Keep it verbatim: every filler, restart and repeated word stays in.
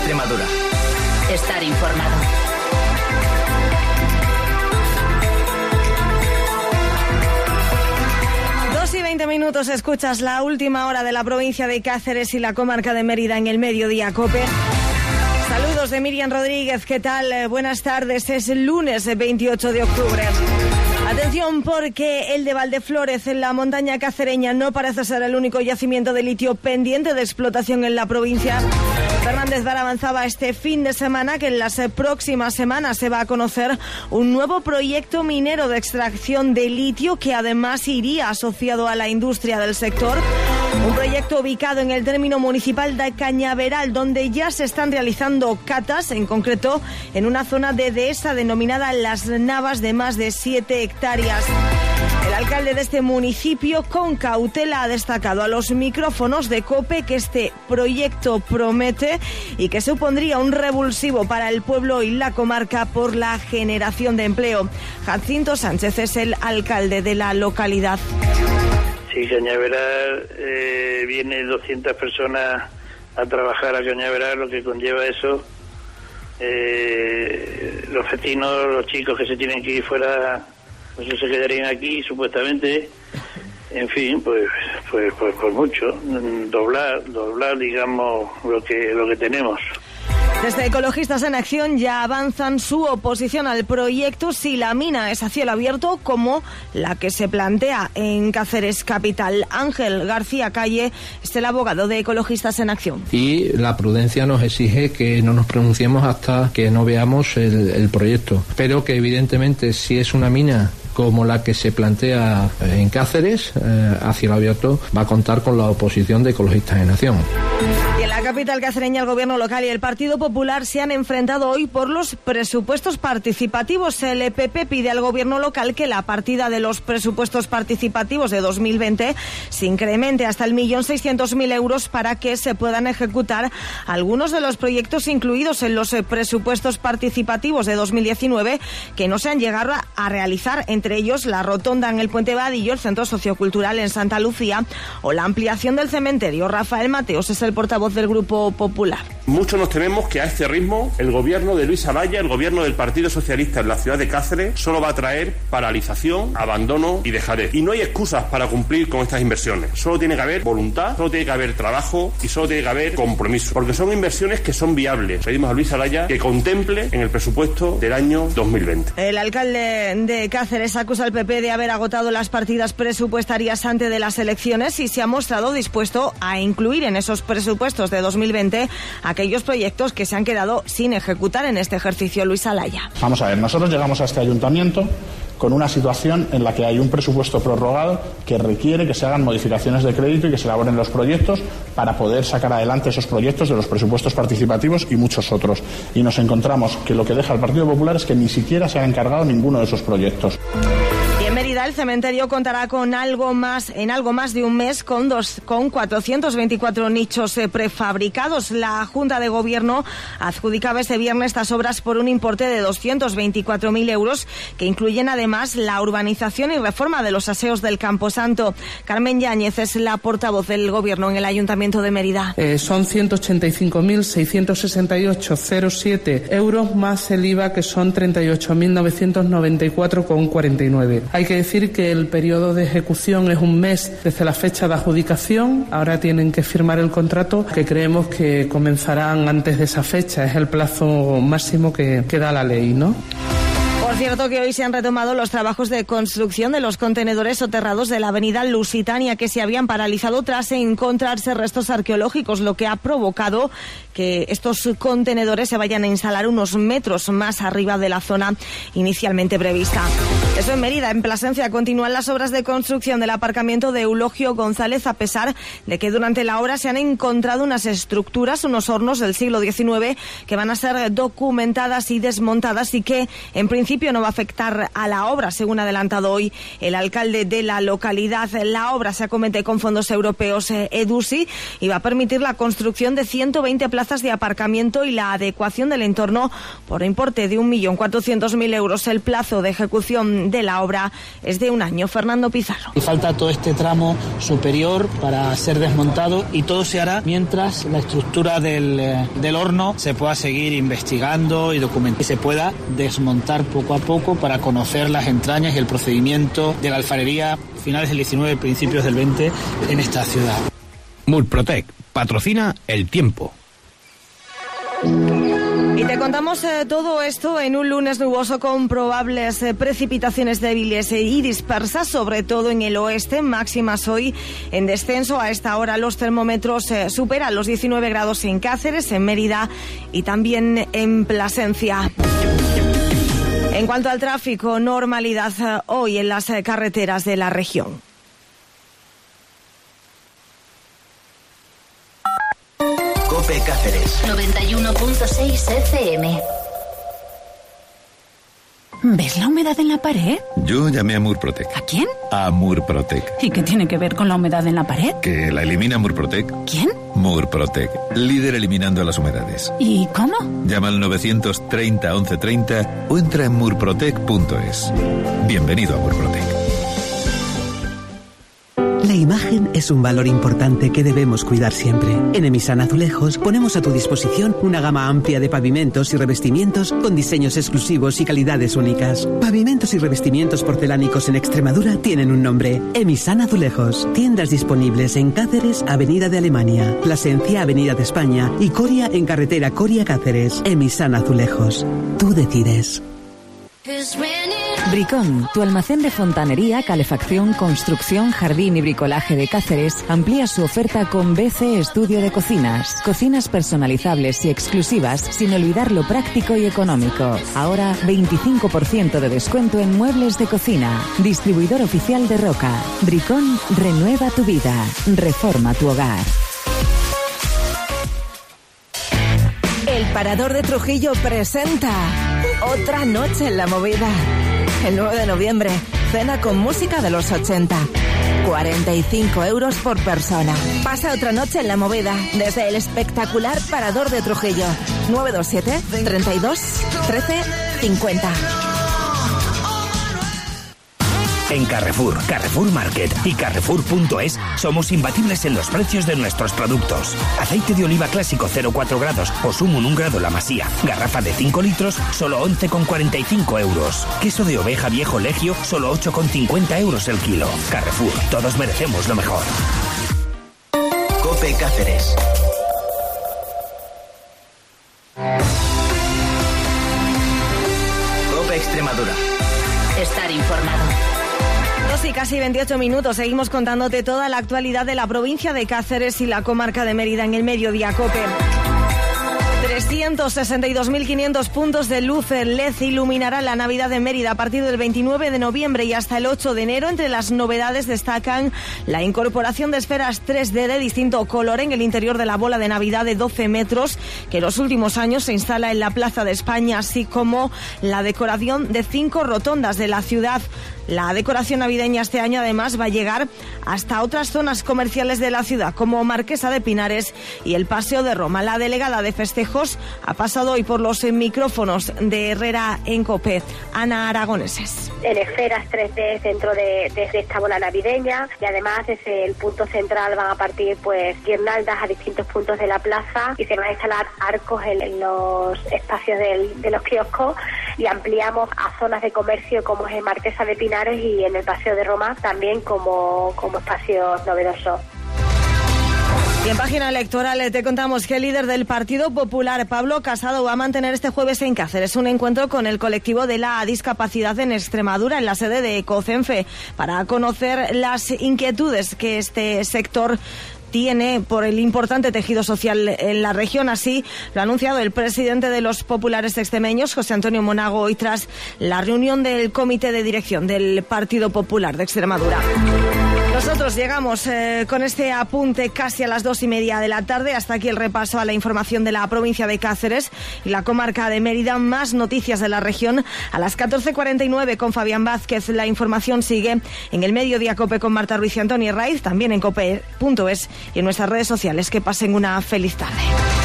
Extremadura. Estar informado. Dos y veinte minutos, escuchas la última hora de la provincia de Cáceres y la comarca de Mérida en el Mediodía COPE. Saludos de Miriam Rodríguez, ¿qué tal? Eh, buenas tardes, es el lunes veintiocho de octubre. Atención, porque el de Valdeflórez, en la montaña cacereña, no parece ser el único yacimiento de litio pendiente de explotación en la provincia. Fernández Vara avanzaba este fin de semana que en las próximas semanas se va a conocer un nuevo proyecto minero de extracción de litio que además iría asociado a la industria del sector. Un proyecto ubicado en el término municipal de Cañaveral, donde ya se están realizando catas, en concreto en una zona de dehesa denominada Las Navas, de más de siete hectáreas. El alcalde de este municipio, con cautela, ha destacado a los micrófonos de COPE que este proyecto promete y que supondría un revulsivo para el pueblo y la comarca por la generación de empleo. Jacinto Sánchez es el alcalde de la localidad. Sí, Cañaveral, eh, vienen doscientas personas a trabajar a Cañaveral, lo que conlleva eso. Eh, los vecinos, los chicos que se tienen que ir fuera, pues se quedarían aquí, supuestamente. En fin, pues, pues, pues por mucho, doblar, doblar, digamos, lo que, lo que tenemos. Desde Ecologistas en Acción ya avanzan su oposición al proyecto si la mina es a cielo abierto, como la que se plantea en Cáceres capital. Ángel García Calle es el abogado de Ecologistas en Acción. Y la prudencia nos exige que no nos pronunciemos hasta que no veamos el, el proyecto. Pero que evidentemente si es una mina como la que se plantea en Cáceres, eh, a cielo abierto, va a contar con la oposición de Ecologistas en Acción. Y en la capital cacereña, el Gobierno local y el Partido Popular se han enfrentado hoy por los presupuestos participativos. El E P P pide al Gobierno local que la partida de los presupuestos participativos de dos mil veinte se incremente hasta el millón seiscientos mil euros para que se puedan ejecutar algunos de los proyectos incluidos en los presupuestos participativos de dos mil diecinueve que no se han llegado a realizar, entre ellos la rotonda en el Puente Vadillo, el Centro Sociocultural en Santa Lucía o la ampliación del cementerio. Rafael Mateos es el portavoz del Grupo Popular. Muchos nos tememos que a este ritmo el gobierno de Luis Alaya, el gobierno del Partido Socialista en la ciudad de Cáceres, solo va a traer paralización, abandono y dejadez. Y no hay excusas para cumplir con estas inversiones. Solo tiene que haber voluntad, solo tiene que haber trabajo y solo tiene que haber compromiso. Porque son inversiones que son viables. Pedimos a Luis Alaya que contemple en el presupuesto del año dos mil veinte. El alcalde de Cáceres acusa al P P de haber agotado las partidas presupuestarias antes de las elecciones y se ha mostrado dispuesto a incluir en esos presupuestos de dos mil veinte aquellos proyectos que se han quedado sin ejecutar en este ejercicio. Luis Alaya. Vamos a ver, nosotros llegamos a este ayuntamiento con una situación en la que hay un presupuesto prorrogado que requiere que se hagan modificaciones de crédito y que se elaboren los proyectos para poder sacar adelante esos proyectos de los presupuestos participativos y muchos otros. Y nos encontramos que lo que deja el Partido Popular es que ni siquiera se ha encargado ninguno de esos proyectos. En Mérida, el cementerio contará con algo más, en algo más de un mes con, dos, con cuatrocientos veinticuatro nichos eh, prefabricados. La Junta de Gobierno adjudicaba este viernes estas obras por un importe de doscientos veinticuatro mil euros, que incluyen además la urbanización y reforma de los aseos del Camposanto. Carmen Yáñez es la portavoz del Gobierno en el Ayuntamiento de Mérida. Eh, son ciento ochenta y cinco mil seiscientos sesenta y ocho coma cero siete euros más el I V A, que son treinta y ocho mil novecientos noventa y cuatro coma cuarenta y nueve. Hay que decir que el periodo de ejecución es un mes desde la fecha de adjudicación. Ahora tienen que firmar el contrato, que creemos que comenzarán antes de esa fecha. Es el plazo máximo que, que da la ley, ¿no? Por cierto, que hoy se han retomado los trabajos de construcción de los contenedores soterrados de la avenida Lusitania, que se habían paralizado tras encontrarse restos arqueológicos, lo que ha provocado que estos contenedores se vayan a instalar unos metros más arriba de la zona inicialmente prevista. Eso en Mérida. En Plasencia continúan las obras de construcción del aparcamiento de Eulogio González, a pesar de que durante la obra se han encontrado unas estructuras, unos hornos del siglo diecinueve, que van a ser documentadas y desmontadas y que en principio no va a afectar a la obra, según ha adelantado hoy el alcalde de la localidad. La obra se acomete con fondos europeos eh, EDUSI y va a permitir la construcción de ciento veinte plazas de aparcamiento y la adecuación del entorno por importe de un millón cuatrocientos mil euros. El plazo de ejecución de la obra es de un año. Fernando Pizarro. Y falta todo este tramo superior para ser desmontado y todo se hará mientras la estructura del, eh, del horno se pueda seguir investigando y documentando y se pueda desmontar poco a poco para conocer las entrañas y el procedimiento de la alfarería finales del diecinueve, principios del veinte en esta ciudad. Murprotec patrocina el tiempo. Y te contamos eh, todo esto en un lunes nuboso con probables eh, precipitaciones débiles y dispersas, sobre todo en el oeste, máximas hoy en descenso. A esta hora los termómetros eh, superan los diecinueve grados en Cáceres, en Mérida y también en Plasencia. En cuanto al tráfico, normalidad eh, hoy en las eh, carreteras de la región. COPE Cáceres noventa y uno punto seis F M. ¿Ves la humedad en la pared? Yo llamé a Murprotec. ¿A quién? A Murprotec. ¿Y qué tiene que ver con la humedad en la pared? Que la elimina Murprotec. ¿Quién? Murprotec, líder eliminando las humedades. ¿Y cómo? Llama al novecientos treinta once treinta o entra en murprotec punto es. Bienvenido a Murprotec. La imagen es un valor importante que debemos cuidar siempre. En Emisan Azulejos ponemos a tu disposición una gama amplia de pavimentos y revestimientos con diseños exclusivos y calidades únicas. Pavimentos y revestimientos porcelánicos en Extremadura tienen un nombre: Emisan Azulejos. Tiendas disponibles en Cáceres, Avenida de Alemania, Plasencia, Avenida de España y Coria en carretera Coria-Cáceres. Emisan Azulejos. Tú decides. Bricón, tu almacén de fontanería, calefacción, construcción, jardín y bricolaje de Cáceres, amplía su oferta con B C Estudio de Cocinas. Cocinas personalizables y exclusivas sin olvidar lo práctico y económico. Ahora veinticinco por ciento de descuento en muebles de cocina. Distribuidor oficial de Roca. Bricón renueva tu vida. Reforma tu hogar. El Parador de Trujillo presenta Otra Noche en la Movida. El nueve de noviembre, cena con música de los ochenta. cuarenta y cinco euros por persona. Pasa otra noche en la Movida desde el espectacular Parador de Trujillo. nueve dos siete, treinta y dos, trece, cincuenta. En Carrefour, Carrefour Market y Carrefour punto es somos imbatibles en los precios de nuestros productos. Aceite de oliva clásico cero coma cuatro grados o Sumun un grado la Masía. Garrafa de cinco litros, solo once con cuarenta y cinco euros. Queso de oveja viejo Legio, solo ocho con cincuenta euros el kilo. Carrefour, todos merecemos lo mejor. COPE Cáceres. COPE Extremadura. Estar informado. Y casi veintiocho minutos, seguimos contándote toda la actualidad de la provincia de Cáceres y la comarca de Mérida en el Mediodía COPE. trescientos sesenta y dos mil quinientos puntos de luz L E D iluminarán la Navidad de Mérida a partir del veintinueve de noviembre y hasta el ocho de enero. Entre las novedades destacan la incorporación de esferas tres D de distinto color en el interior de la bola de Navidad de doce metros, que en los últimos años se instala en la Plaza de España, así como la decoración de cinco rotondas de la ciudad. La decoración navideña este año además va a llegar hasta otras zonas comerciales de la ciudad, como Marquesa de Pinares y el Paseo de Roma. La delegada de festejos ha pasado hoy por los micrófonos de Herrera en COPE. Ana Aragoneses. En esferas tres D dentro de, de esta bola navideña, y además desde el punto central van a partir pues guirnaldas a distintos puntos de la plaza y se van a instalar arcos en, en los espacios del, de los kioscos, y ampliamos a zonas de comercio como es en Marquesa de Pinares y en el Paseo de Roma también como, como espacios novedosos. Y en página electoral te contamos que el líder del Partido Popular, Pablo Casado, va a mantener este jueves en Cáceres un encuentro con el colectivo de la discapacidad en Extremadura en la sede de Ecocenfe para conocer las inquietudes que este sector tiene por el importante tejido social en la región. Así lo ha anunciado el presidente de los populares extremeños, José Antonio Monago, hoy tras la reunión del comité de dirección del Partido Popular de Extremadura. Nosotros llegamos eh, con este apunte casi a las dos y media de la tarde. Hasta aquí el repaso a la información de la provincia de Cáceres y la comarca de Mérida. Más noticias de la región a las catorce cuarenta y nueve con Fabián Vázquez. La información sigue en el Mediodía COPE con Marta Ruiz y Antonio Raiz, también en cope punto es y en nuestras redes sociales. Que pasen una feliz tarde.